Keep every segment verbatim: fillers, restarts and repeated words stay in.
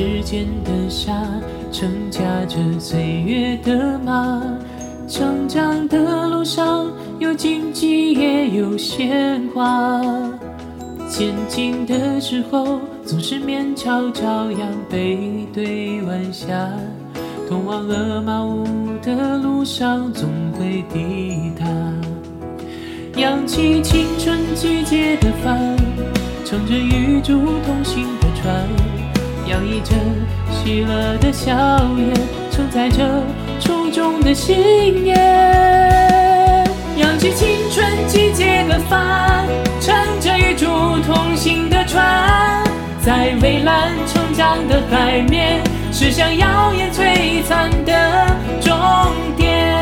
时间的沙，承驾着岁月的马。成长的路上有荆棘也有鲜花，前进的时候总是面朝朝阳，背对晚霞。通往鹅马屋的路上总会抵达，扬起青春季节的帆，乘着与主同行的船，洋溢着喜乐的笑颜，承载着初衷的信念。扬起青春季节的帆，乘着与主同行的船，在蔚蓝成长的海面，驶向耀眼璀璨的终点。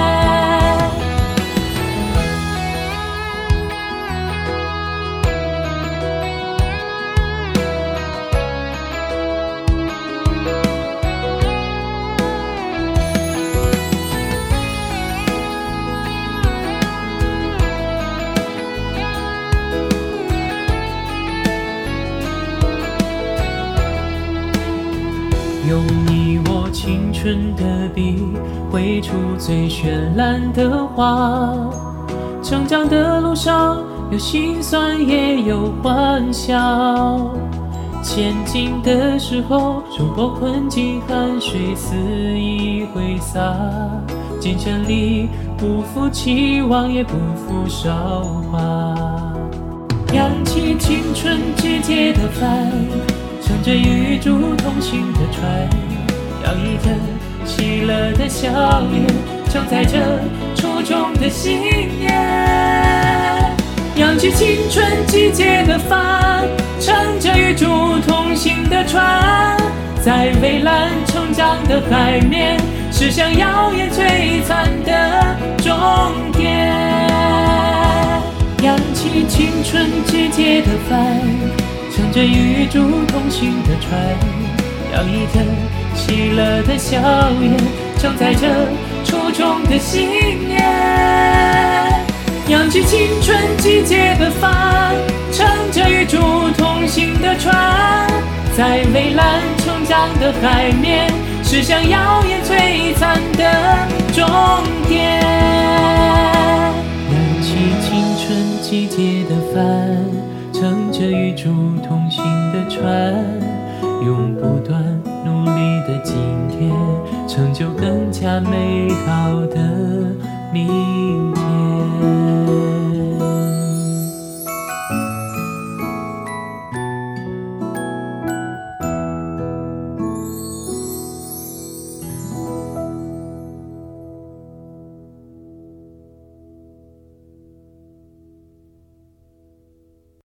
用你我青春的笔，绘出最绚烂的画。成长的路上有辛酸也有欢笑，前进的时候冲破困境，汗水肆意挥洒。精神里不负期望也不负韶华，扬起青春季节的帆，乘着与主同行的船，洋溢着喜乐的笑颜，承载着初衷的信念。扬起青春季节的帆，乘着与主同行的船，在蔚蓝成长的海面，驶向耀眼璀璨的终点。扬起青春季节的帆，乘着与主同行的船，洋溢着喜乐的笑颜，承载着初衷的信念。扬起青春季节的帆，乘着与主同行的船，在蔚蓝成长的海面，驶向耀眼璀璨的终点。扬起青春季节的帆，乘着与主同行的船，用不断努力的今天，成就更加美好